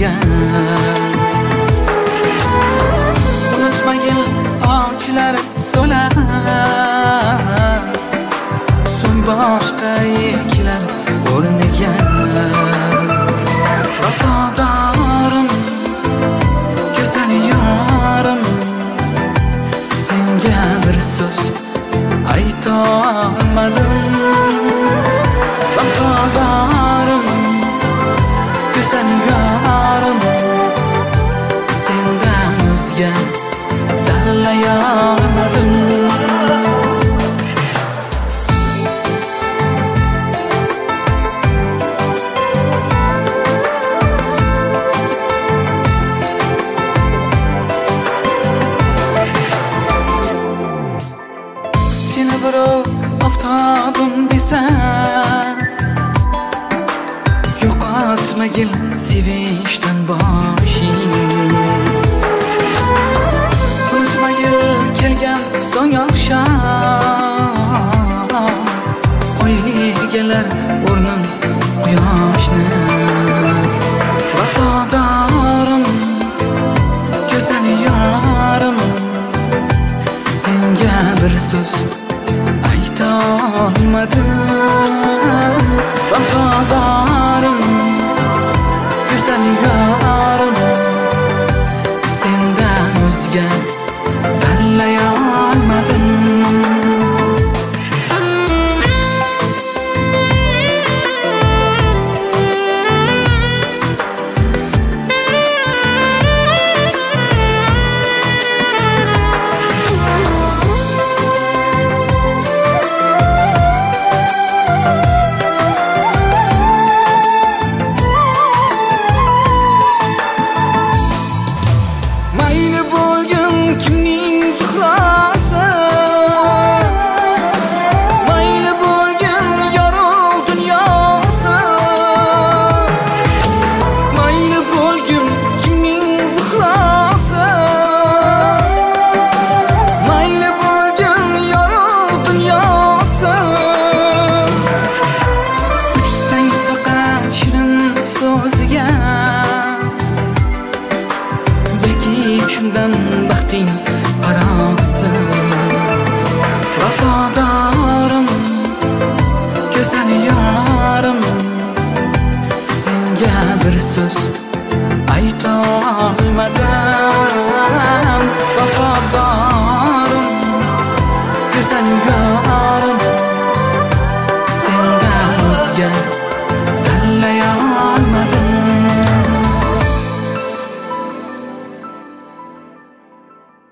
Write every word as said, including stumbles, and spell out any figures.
o'rnigan. Unutmagin ovchilar so'lar, so'ng boshqa yeklar o'rnigan. Vafodorim, go'zal yorim, senga bir so'z ayta olmadim. Vafodorim, go'zal yorim, sendan o'zga tanlay olmadim. Seni birov oftobim desa, yo'qotmagil sevishdan boshing. Unutmagil kelgan so'ng oqshom, oy egalar o'rnin quyoshni. Vafodorim, go'zal yorim, senga bir so'z ayta olmadim. Vafodorim, go'zal yorim, sendan o'zga tanlay olmadim. Kimning zuhrasi, mayli bo'lgin yorug' dunyosi. Mayli bo'lgin kimning zuhrasi, mayli bo'lgin yorug' dunyosi. Uchsang faqat shirin so'ziga, bilki shundan baxting qaroqsin. Vafodorim, go'zal yorim, senga bir so'z ayta olmadim. Vafodorim, go'zal yorim, sendan o'zga